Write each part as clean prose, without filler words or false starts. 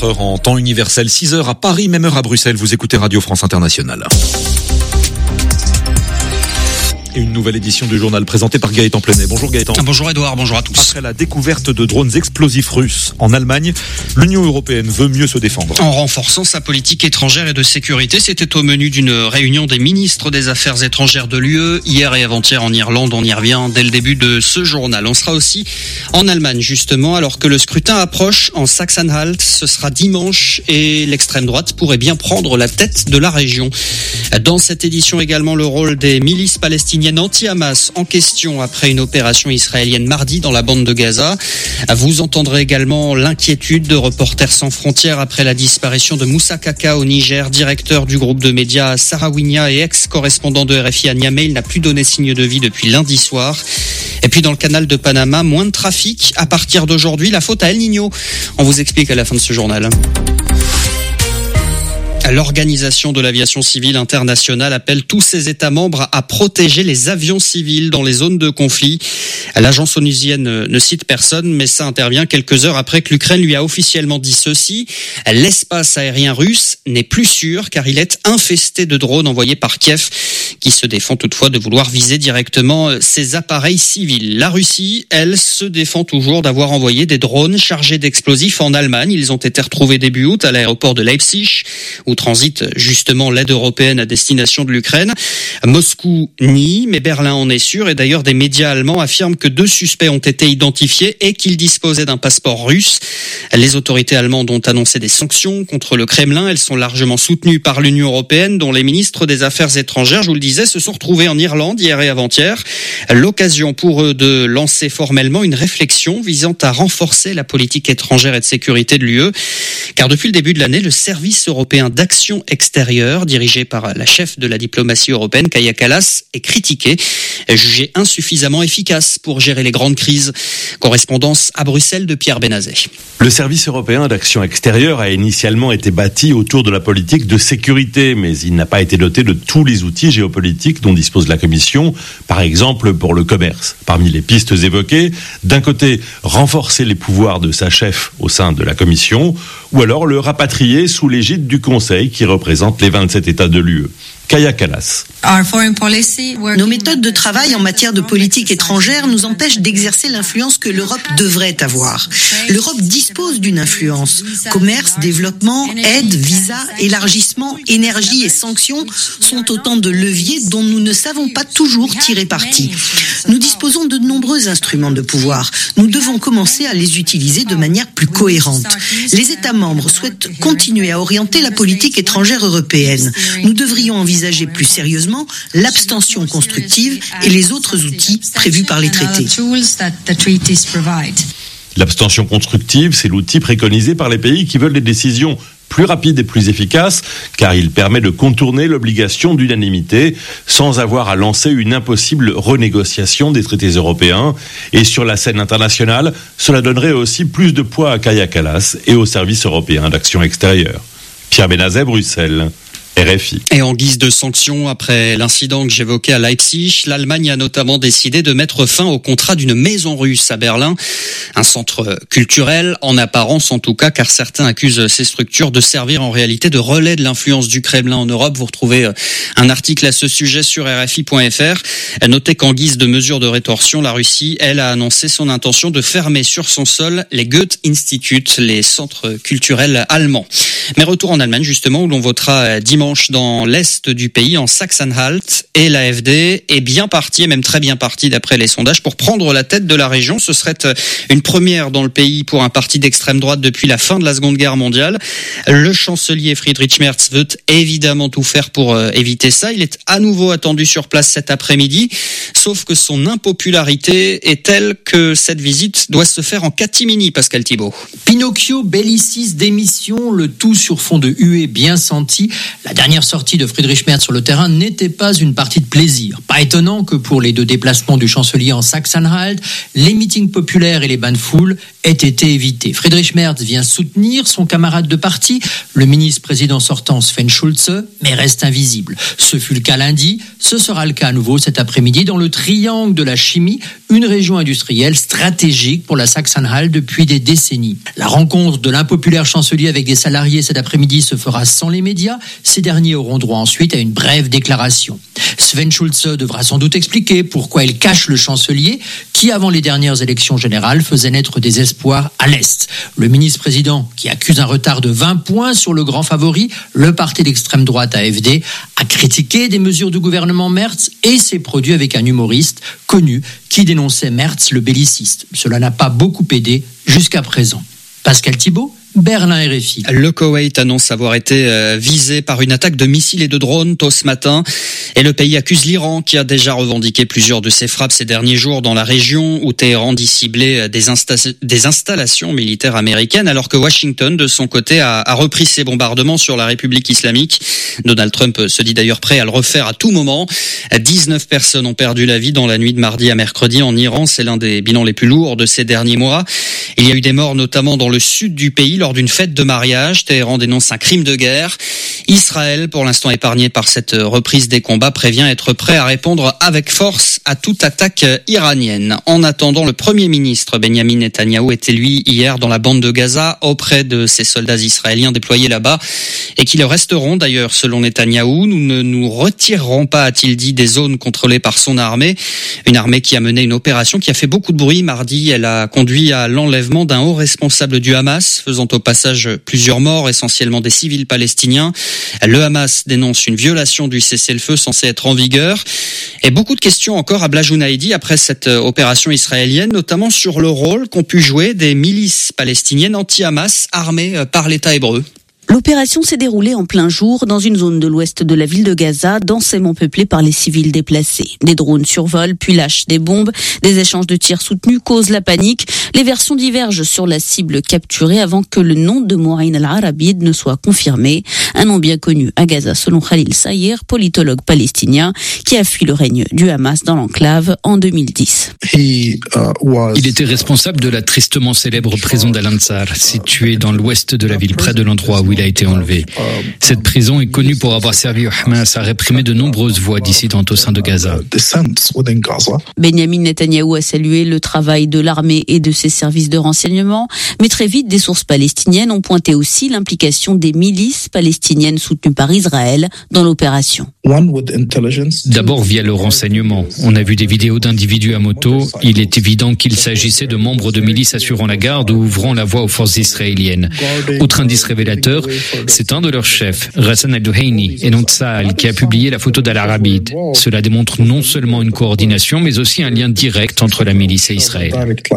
24h en temps universel, 6h à Paris, même heure à Bruxelles. Vous écoutez Radio France Internationale. Et une nouvelle édition du journal présentée par Gaëtan Plenet. Bonjour Gaëtan. Bonjour Edouard, bonjour à tous. Après la découverte de drones explosifs russes en Allemagne, l'Union européenne veut mieux se défendre. En renforçant sa politique étrangère et de sécurité, c'était au menu d'une réunion des ministres des Affaires étrangères de l'UE. Hier et avant-hier en Irlande, on y revient dès le début de ce journal. On sera aussi en Allemagne justement, alors que le scrutin approche en Sachsen-Anhalt. Ce sera dimanche et l'extrême droite pourrait bien prendre la tête de la région. Dans cette édition également, le rôle des milices palestiniennes anti-Hamas en question après une opération israélienne mardi dans la bande de Gaza. Vous entendrez également l'inquiétude de Reporters sans frontières après la disparition de Moussa Kaka au Niger, directeur du groupe de médias Sahraouinia et ex-correspondant de RFI à Niamey. Il n'a plus donné signe de vie depuis lundi soir. Et puis dans le canal de Panama, moins de trafic à partir d'aujourd'hui. La faute à El Niño. On vous explique à la fin de ce journal. L'Organisation de l'aviation civile internationale appelle tous ses États membres à protéger les avions civils dans les zones de conflit. L'agence onusienne ne cite personne, mais ça intervient quelques heures après que l'Ukraine lui a officiellement dit ceci. L'espace aérien russe n'est plus sûr car il est infesté de drones envoyés par Kiev, qui se défend toutefois de vouloir viser directement ses appareils civils. La Russie, elle, se défend toujours d'avoir envoyé des drones chargés d'explosifs en Allemagne. Ils ont été retrouvés début août à l'aéroport de Leipzig, où transite justement l'aide européenne à destination de l'Ukraine. Moscou nie, mais Berlin en est sûr. Et d'ailleurs, des médias allemands affirment que 2 suspects ont été identifiés et qu'ils disposaient d'un passeport russe. Les autorités allemandes ont annoncé des sanctions contre le Kremlin. Elles sont largement soutenues par l'Union européenne, dont les ministres des Affaires étrangères, je vous le disais, se sont retrouvés en Irlande hier et avant-hier. L'occasion pour eux de lancer formellement une réflexion visant à renforcer la politique étrangère et de sécurité de l'UE. Car depuis le début de l'année, le service européen d'action extérieure, dirigé par la chef de la diplomatie européenne, Kaja Kallas, est critiqué, jugé insuffisamment efficace pour gérer les grandes crises. Correspondance à Bruxelles de Pierre Benazet. Le service européen d'action extérieure a initialement été bâti autour de la politique de sécurité, mais il n'a pas été doté de tous les outils géopolitiques dont dispose la Commission, par exemple pour le commerce. Parmi les pistes évoquées, d'un côté, renforcer les pouvoirs de sa chef au sein de la Commission, ou alors le rapatrier sous l'égide du Conseil qui représente les 27 États de l'UE. Kaja Kallas. Nos méthodes de travail en matière de politique étrangère nous empêchent d'exercer l'influence que l'Europe devrait avoir. L'Europe dispose d'une influence. Commerce, développement, aide, visa, élargissement, énergie et sanctions sont autant de leviers dont nous ne savons pas toujours tirer parti. Nous disposons de nombreux instruments de pouvoir. Nous devons commencer à les utiliser de manière plus cohérente. Les États membres souhaitent continuer à orienter la politique étrangère européenne. Nous devrions envisager plus sérieusement l'abstention constructive et les autres outils prévus par les traités. L'abstention constructive, c'est l'outil préconisé par les pays qui veulent des décisions plus rapides et plus efficaces, car il permet de contourner l'obligation d'unanimité sans avoir à lancer une impossible renégociation des traités européens. Et sur la scène internationale, cela donnerait aussi plus de poids à Kaja Kallas et au service européen d'action extérieure. Pierre Benazet, Bruxelles. RFI. Et en guise de sanction, après l'incident que j'évoquais à Leipzig, l'Allemagne a notamment décidé de mettre fin au contrat d'une maison russe à Berlin. Un centre culturel, en apparence en tout cas, car certains accusent ces structures de servir en réalité de relais de l'influence du Kremlin en Europe. Vous retrouvez un article à ce sujet sur RFI.fr. Notez qu'en guise de mesure de rétorsion, la Russie, elle, a annoncé son intention de fermer sur son sol les Goethe-Institut, les centres culturels allemands. Mais retour en Allemagne, justement, où l'on votera dimanche dans l'est du pays, en Sachsen-Anhalt, et l'AfD est bien partie, et même très bien partie d'après les sondages, pour prendre la tête de la région. Ce serait une première dans le pays pour un parti d'extrême droite depuis la fin de la Seconde Guerre mondiale. Le chancelier Friedrich Merz veut évidemment tout faire pour éviter ça. Il est à nouveau attendu sur place cet après-midi, sauf que son impopularité est telle que cette visite doit se faire en catimini, Pascal Thibault. Pinocchio, Bellicis, démission, le tout sur fond de huées bien senties. La dernière sortie de Friedrich Merz sur le terrain n'était pas une partie de plaisir. Pas étonnant que pour les 2 déplacements du chancelier en Sachsen-Anhalt, les meetings populaires et les bains de foule aient été évités. Friedrich Merz vient soutenir son camarade de parti, le ministre-président sortant Sven Schulze, mais reste invisible. Ce fut le cas lundi, ce sera le cas à nouveau cet après-midi dans le triangle de la chimie, une région industrielle stratégique pour la Sachsen-Anhalt depuis des décennies. La rencontre de l'impopulaire chancelier avec des salariés cet après-midi se fera sans les médias. Ces derniers auront droit ensuite à une brève déclaration. Sven Schulze devra sans doute expliquer pourquoi il cache le chancelier qui, avant les dernières élections générales, faisait naître des espoirs à l'Est. Le ministre-président, qui accuse un retard de 20 points sur le grand favori, le parti d'extrême droite AfD, a critiqué des mesures du gouvernement Merz et s'est produit avec un humoriste connu qui dénonçait Merz le belliciste. Cela n'a pas beaucoup aidé jusqu'à présent. Pascal Thibault, Berlin RFI. Le Koweït annonce avoir été visé par une attaque de missiles et de drones tôt ce matin. Et le pays accuse l'Iran qui a déjà revendiqué plusieurs de ses frappes ces derniers jours dans la région où Téhéran dit cibler des installations militaires américaines, alors que Washington, de son côté, a repris ses bombardements sur la République islamique. Donald Trump se dit d'ailleurs prêt à le refaire à tout moment. 19 personnes ont perdu la vie dans la nuit de mardi à mercredi en Iran. C'est l'un des bilans les plus lourds de ces derniers mois. Il y a eu des morts notamment dans le sud du pays lors d'une fête de mariage. Téhéran dénonce un crime de guerre. Israël, pour l'instant épargné par cette reprise des combats, prévient être prêt à répondre avec force à toute attaque iranienne. En attendant, le Premier ministre Benjamin Netanyahou était lui hier dans la bande de Gaza auprès de ces soldats israéliens déployés là-bas et qui le resteront d'ailleurs selon Netanyahou. Nous ne nous retirerons pas, a-t-il dit, des zones contrôlées par son armée. Une armée qui a mené une opération qui a fait beaucoup de bruit mardi. Elle a conduit à l'enlèvement d'un haut responsable du Hamas, faisant au passage plusieurs morts, essentiellement des civils palestiniens. Le Hamas dénonce une violation du cessez-le-feu censé être en vigueur. Et beaucoup de questions encore à Blajounaïdi après cette opération israélienne, notamment sur le rôle qu'ont pu jouer des milices palestiniennes anti-Hamas armées par l'État hébreu. L'opération s'est déroulée en plein jour dans une zone de l'ouest de la ville de Gaza, densément peuplée par les civils déplacés. Des drones survolent, puis lâchent des bombes. Des échanges de tirs soutenus causent la panique. Les versions divergent sur la cible capturée avant que le nom de Mouaïn al-Arabid ne soit confirmé. Un nom bien connu à Gaza selon Khalil Sayer, politologue palestinien, qui a fui le règne du Hamas dans l'enclave en 2010. Il était responsable de la tristement célèbre prison d'Al-Ansar, située dans l'ouest de la ville, près de l'endroit où il a été enlevé. Cette prison est connue pour avoir servi au Hamas à réprimer de nombreuses voix dissidentes au sein de Gaza. Benjamin Netanyahou a salué le travail de l'armée et de ses services de renseignement, mais très vite, des sources palestiniennes ont pointé aussi l'implication des milices palestiniennes soutenues par Israël dans l'opération. D'abord via le renseignement. On a vu des vidéos d'individus à moto. Il est évident qu'il s'agissait de membres de milices assurant la garde ou ouvrant la voie aux forces israéliennes. Autre indice révélateur, c'est un de leurs chefs, Ghassan al-Duhaini, et non Tsahal, qui a publié la photo d'Al-Arabid. Cela démontre non seulement une coordination, mais aussi un lien direct entre la milice et Israël.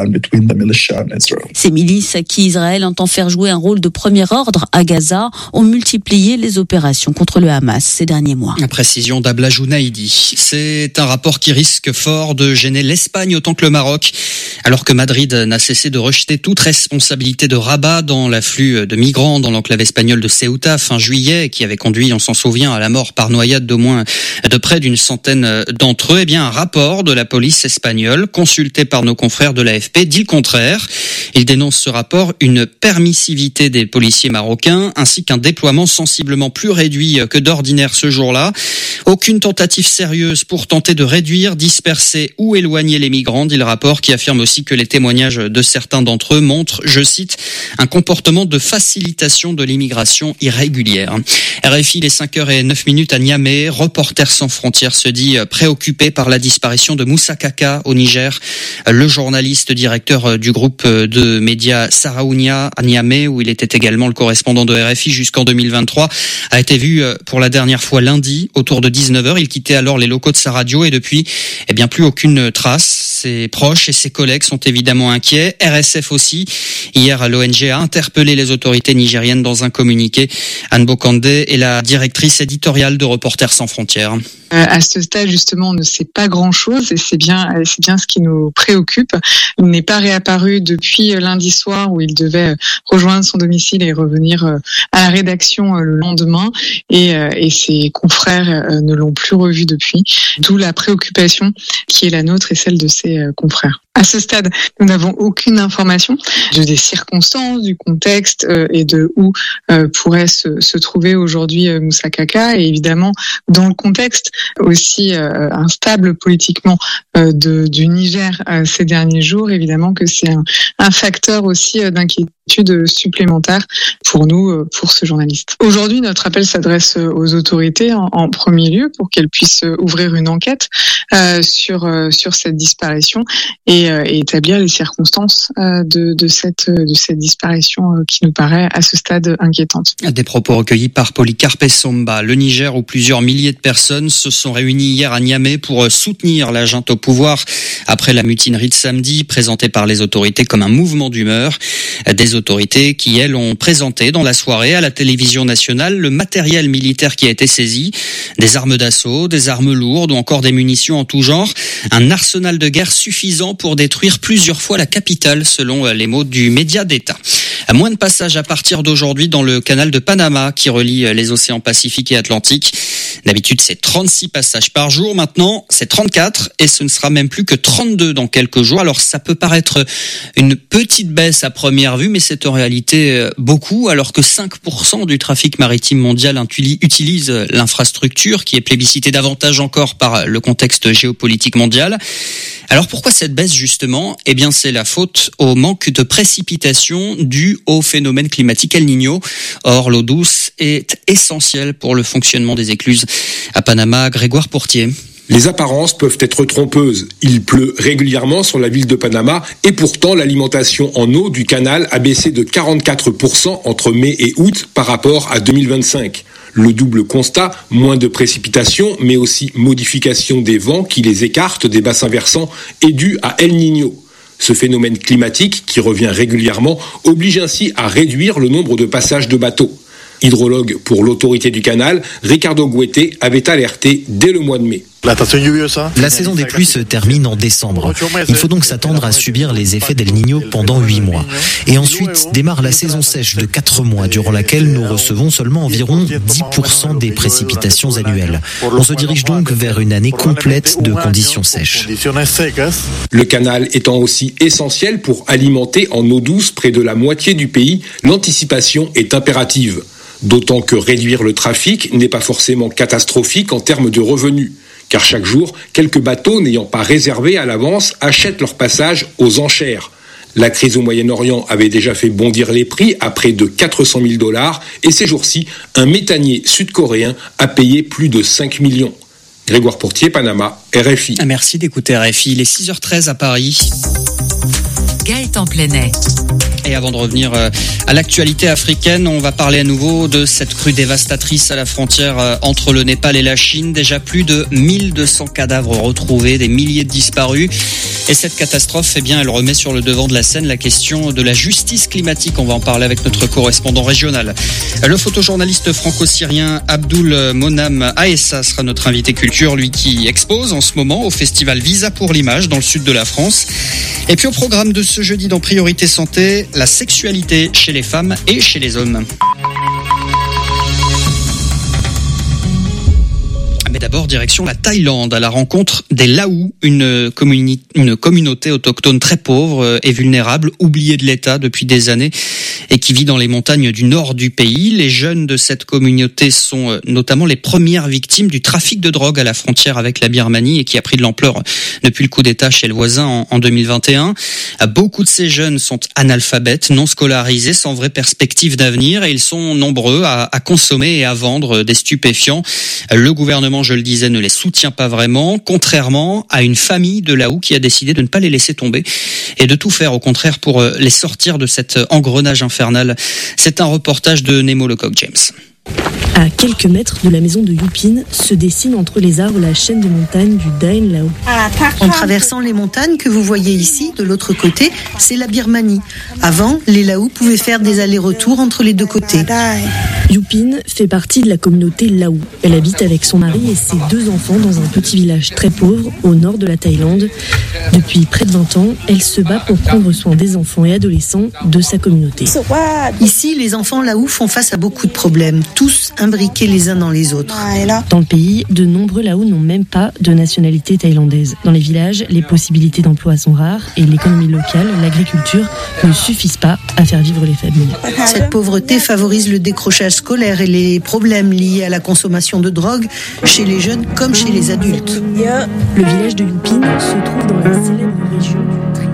Ces milices à qui Israël entend faire jouer un rôle de premier ordre à Gaza ont multiplié les opérations contre le Hamas ces derniers mois. La précision d'Ablajounaïdi. C'est un rapport qui risque fort de gêner l'Espagne autant que le Maroc, alors que Madrid n'a cessé de rejeter toute responsabilité de Rabat dans l'afflux de migrants dans l'enclave espagnole de Ceuta fin juillet, qui avait conduit, on s'en souvient, à la mort par noyade de près d'une centaine d'entre eux. Eh bien, un rapport de la police espagnole, consulté par nos confrères de l'AFP, dit le contraire. Il dénonce ce rapport une permissivité des policiers marocains, ainsi qu'un déploiement sensiblement plus réduit que d'ordinaire ce jour-là. Aucune tentative sérieuse pour tenter de réduire, disperser ou éloigner les migrants, dit le rapport, qui affirme aussi que les témoignages de certains d'entre eux montrent, je cite, un comportement de facilitation de l'immigration irrégulière. RFI, les 5h09 à Niamey. Reporters sans frontières se dit préoccupé par la disparition de Moussa Kaka au Niger. Le journaliste directeur du groupe de médias Sahraounia à Niamey, où il était également le correspondant de RFI jusqu'en 2023, a été vu pour la dernière fois lundi autour de 19h. Il quittait alors les locaux de sa radio et depuis, plus aucune trace. Ses proches et ses collègues sont évidemment inquiets. RSF aussi. Hier, l'ONG a interpellé les autorités nigériennes dans un communiqué. Anne Bokande est la directrice éditoriale de Reporters sans frontières. À ce stade, justement, on ne sait pas grand-chose et c'est bien ce qui nous préoccupe. Il n'est pas réapparu depuis lundi soir où il devait rejoindre son domicile et revenir à la rédaction le lendemain et ses confrères ne l'ont plus revu depuis. D'où la préoccupation qui est la nôtre et celle de ses confrères. À ce stade, nous n'avons aucune information des circonstances, du contexte et de où pourrait se trouver aujourd'hui Moussa Kaka. Et évidemment, dans le contexte aussi instable politiquement du Niger ces derniers jours, évidemment que c'est un facteur aussi d'inquiétude supplémentaire pour nous, pour ce journaliste. Aujourd'hui, notre appel s'adresse aux autorités en premier lieu pour qu'elles puissent ouvrir une enquête sur cette disparition et établir les circonstances de cette disparition qui nous paraît à ce stade inquiétante. Des propos recueillis par Polycarpe Somba. Le Niger, où plusieurs milliers de personnes se sont réunies hier à Niamey pour soutenir la junte au pouvoir après la mutinerie de samedi, présentée par les autorités comme un mouvement d'humeur. Des autorités qui, elles, ont présenté dans la soirée à la télévision nationale le matériel militaire qui a été saisi, des armes d'assaut, des armes lourdes ou encore des munitions en tout genre. Un arsenal de guerre suffisant pour détruire plusieurs fois la capitale, selon les mots du média d'État. Moins de passages à partir d'aujourd'hui dans le canal de Panama qui relie les océans Pacifique et Atlantique. D'habitude, c'est 36 passages par jour. Maintenant, c'est 34 et ce ne sera même plus que 32 dans quelques jours. Alors, ça peut paraître une petite baisse à première vue, mais c'est en réalité beaucoup, alors que 5% du trafic maritime mondial utilise l'infrastructure qui est plébiscitée davantage encore par le contexte géopolitique mondial. Alors pourquoi cette baisse justement ? Eh bien c'est la faute au manque de précipitations dû au phénomène climatique El Niño. Or l'eau douce est essentielle pour le fonctionnement des écluses. À Panama, Grégoire Portier. Les apparences peuvent être trompeuses. Il pleut régulièrement sur la ville de Panama et pourtant l'alimentation en eau du canal a baissé de 44% entre mai et août par rapport à 2025. Le double constat, moins de précipitations, mais aussi modification des vents qui les écartent des bassins versants, est dû à El Niño. Ce phénomène climatique, qui revient régulièrement, oblige ainsi à réduire le nombre de passages de bateaux. Hydrologue pour l'autorité du canal, Ricardo Guete avait alerté dès le mois de mai. La saison des pluies se termine en décembre. Il faut donc s'attendre à subir les effets d'El Niño pendant 8 mois. Et ensuite démarre la saison sèche de 4 mois, durant laquelle nous recevons seulement environ 10% des précipitations annuelles. On se dirige donc vers une année complète de conditions sèches. Le canal étant aussi essentiel pour alimenter en eau douce près de la moitié du pays, l'anticipation est impérative. D'autant que réduire le trafic n'est pas forcément catastrophique en termes de revenus. Car chaque jour, quelques bateaux n'ayant pas réservé à l'avance achètent leur passage aux enchères. La crise au Moyen-Orient avait déjà fait bondir les prix à près de 400 000 $ et ces jours-ci, un méthanier sud-coréen a payé plus de 5 millions. Grégoire Portier, Panama, RFI. Merci d'écouter RFI. Il est 6h13 à Paris. Gaëtan Plenet. Et avant de revenir à l'actualité africaine, on va parler à nouveau de cette crue dévastatrice à la frontière entre le Népal et la Chine. Déjà plus de 1200 cadavres retrouvés, des milliers de disparus. Et cette catastrophe, eh bien, elle remet sur le devant de la scène la question de la justice climatique. On va en parler avec notre correspondant régional. Le photojournaliste franco-syrien Abdul Monam Aessa sera notre invité culture, lui qui expose en ce moment au festival Visa pour l'image dans le sud de la France. Et puis au programme de ce jeudi dans Priorité Santé, la sexualité chez les femmes et chez les hommes. Mais d'abord, direction la Thaïlande, à la rencontre des Lao, une communauté autochtone très pauvre et vulnérable, oubliée de l'État depuis des années et qui vit dans les montagnes du nord du pays. Les jeunes de cette communauté sont notamment les premières victimes du trafic de drogue à la frontière avec la Birmanie et qui a pris de l'ampleur depuis le coup d'État chez le voisin en 2021. Beaucoup de ces jeunes sont analphabètes, non scolarisés, sans vraie perspective d'avenir et ils sont nombreux à consommer et à vendre des stupéfiants. Le gouvernement, je le disais, ne les soutient pas vraiment, contrairement à une famille de Lao qui a décidé de ne pas les laisser tomber et de tout faire au contraire pour les sortir de cet engrenage infernal. C'est un reportage de Nemo Lecoq James. À quelques mètres de la maison de Yupin se dessine entre les arbres la chaîne de montagnes du Dain Lao. En traversant les montagnes que vous voyez ici, de l'autre côté, c'est la Birmanie. Avant, les Lao pouvaient faire des allers-retours entre les deux côtés. Yupin fait partie de la communauté Lao. Elle habite avec son mari et ses 2 enfants dans un petit village très pauvre au nord de la Thaïlande. Depuis près de 20 ans, elle se bat pour prendre soin des enfants et adolescents de sa communauté. Ici, les enfants Lao font face à beaucoup de problèmes, tous imbriqués les uns dans les autres. Dans le pays, de nombreux Lao n'ont même pas de nationalité thaïlandaise. Dans les villages, les possibilités d'emploi sont rares et l'économie locale, l'agriculture, ne suffisent pas à faire vivre les familles. Cette pauvreté favorise le décrochage scolaire et les problèmes liés à la consommation de drogue chez les jeunes comme chez les adultes. Le village de Yupin se trouve dans la célèbre région du Tri.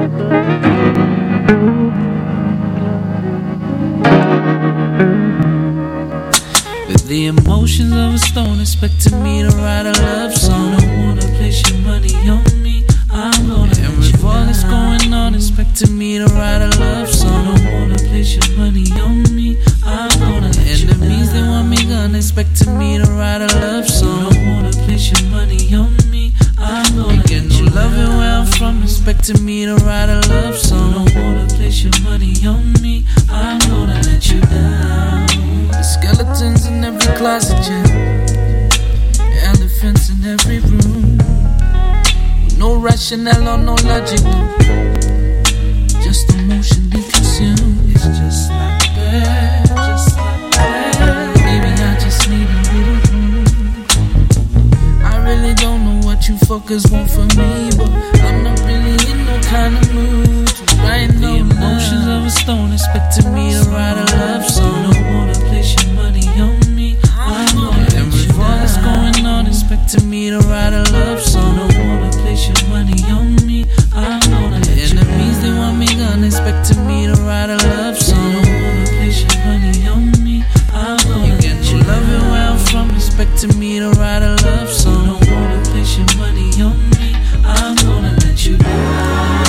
With the emotions of a stone, expecting me to write a love song. Don't wanna place your money on me. I'm gonna and with all that's going on, expecting me to write a love song. Don't wanna place your money on me. I'm gonna enemies they want me gone, expecting me to write a love song. Don't wanna place your money on me. I'm gonna get no loving where I'm from, expecting me to write a love song. Don't wanna place your money on me. I'm gonna let you down. The skeletons in every closet, yeah. Elephants in every room. No rationale or no logic, no. Just emotionally consumed. It's just like that, just like that. Maybe I just need a little room. I really don't know what you fuckers want from me, but I'm not really in no kind of mood to write no emotions of a stone, expecting me to write a love song. Don't wanna place your money on me. I'm gonna and with all that's going on, expecting me to write a love song. Don't wanna place your money on me. I'm gonna enemies they want me gone, expecting me to write a love song. Don't wanna place your money on me. I'm gonna get you loving where I'm from, expecting me to write a love song. Don't wanna place your money on me. I'm gonna let you down.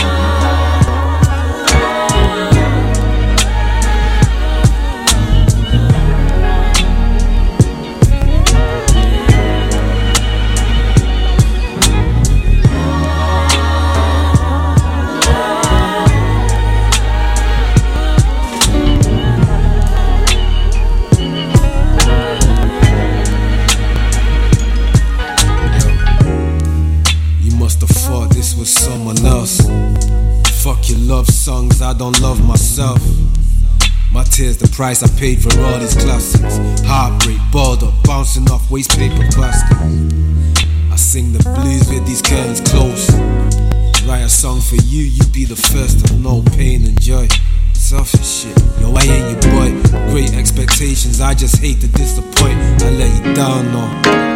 Fuck your love songs, I don't love myself. My tears, the price I paid for all these classics. Heartbreak, balled up, bouncing off waste paper baskets. I sing the blues with these curtains closed. Write a song for you, you be the first to know pain and joy. Selfish shit, yo, I ain't your boy. Great expectations, I just hate to disappoint. I let you down, no.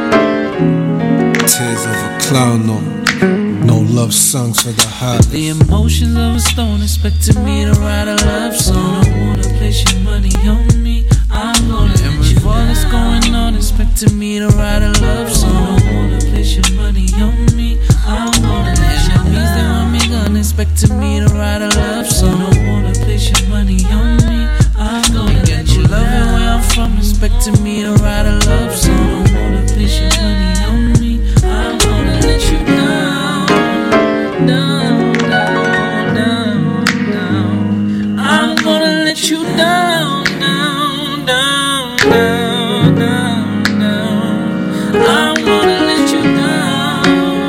Tears of a clown, no. No love songs for the heart. With the emotions of a stone, expecting me to write a love song. Don't wanna place your money on me. I'm gonna and with all that's going on, expecting me to write a love song. Don't wanna place your money on me. I'm gonna enemies they want me gone, expecting me to write a love song. Don't wanna place your money on me. I'm gonna get you loving where I'm from, expecting me to write a love song. Don't wanna place your money on me. I'm gonna let you down. Down, down, down, down. I'm gonna let you down, down, down, down, down, down. I'm gonna let you down.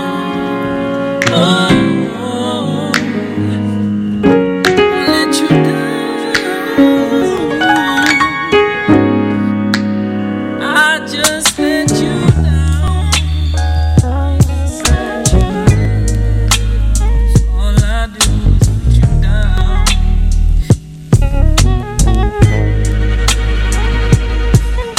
Oh, let you down. I just let you down. All I do is let you down.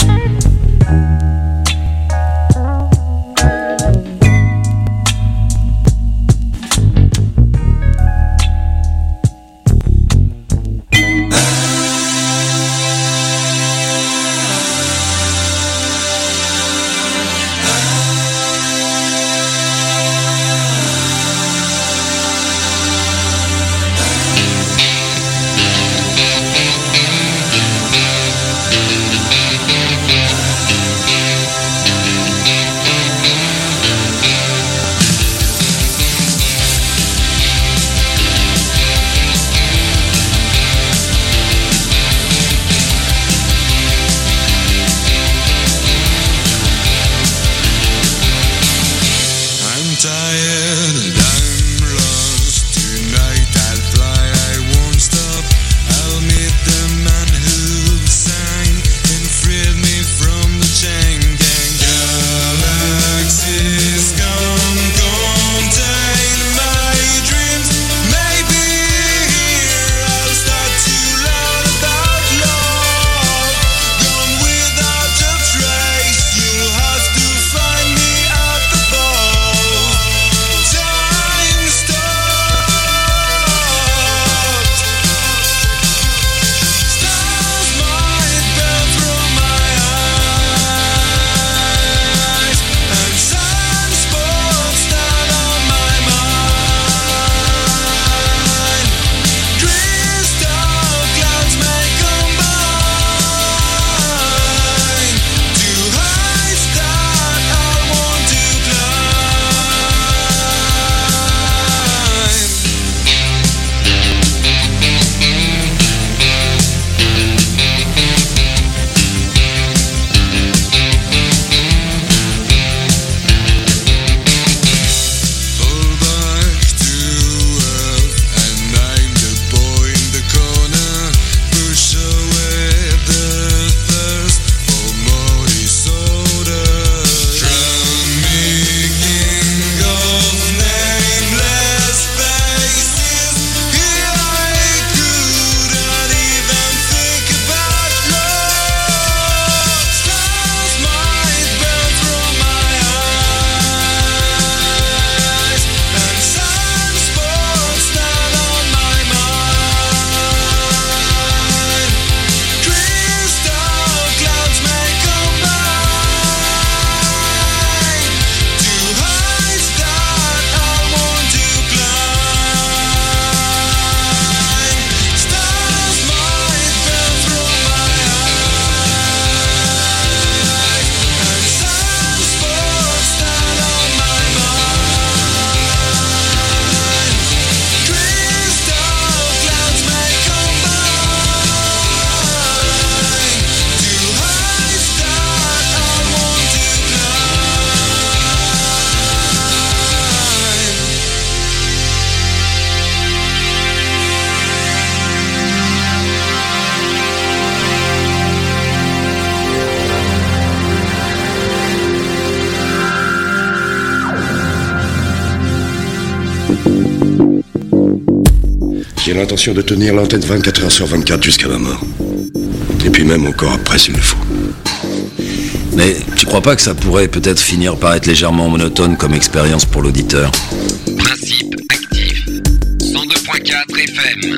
qui a l'intention de tenir l'antenne 24 heures sur 24 jusqu'à la mort. Et puis même encore après s'il le faut. Mais tu crois pas que ça pourrait peut-être finir par être légèrement monotone comme expérience pour l'auditeur? Principe actif. 102.4 FM.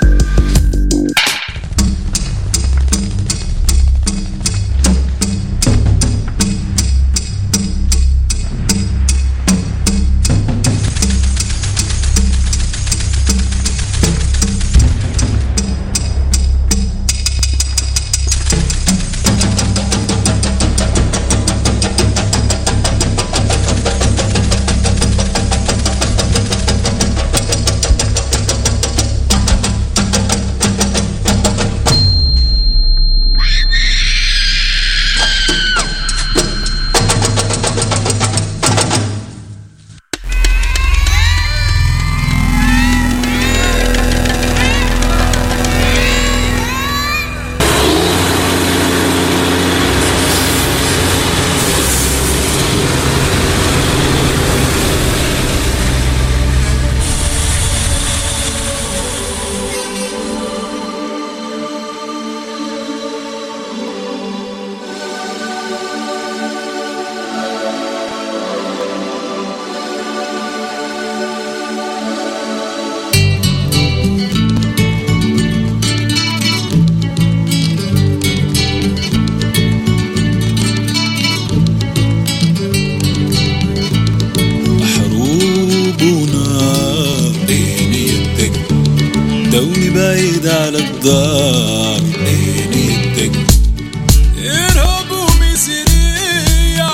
بعيد على الدار عينيتك ارهب ومسيرية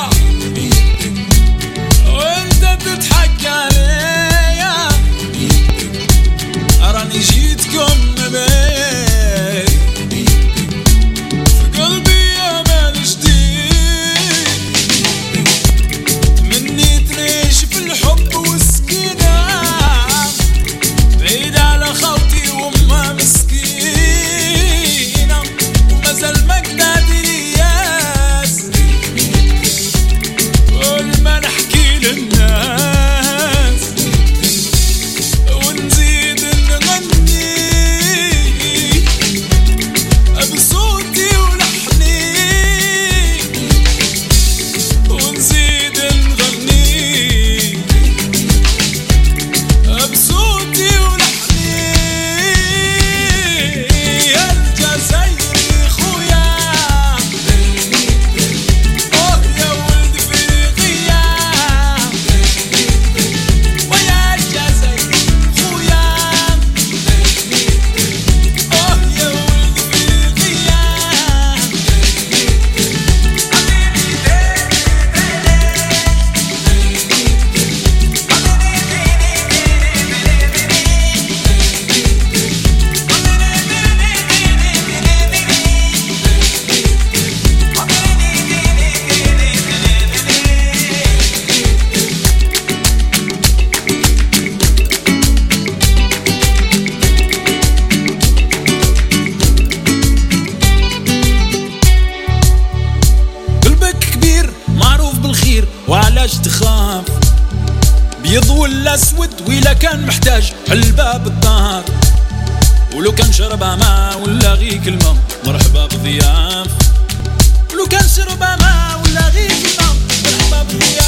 وانت بتضحك عليا اراني جيتكم نبي في قلبي امل جديد مني تريش في الحب والسكينة بعيد على خوتي وامها مسكينة ومازال مجدادي لياس كل ما نحكي للناس ونزيد نغني بصوتي ولحني ونزيد نغني بصوتي ولحني يا الجزائري خويا يا ولد افريقيا ويا الجزائري خويا يا ولد افريقيا قلبك كبير معروف بالخير وعلاش تخاف بيض ولا اسود ولا كان محتاج حل باب الدار ولو كان شربها ماء ولا غي كلمة مرحبا بضياف ولو كان شربها ماء ولا غي كلمة مرحبا بضياف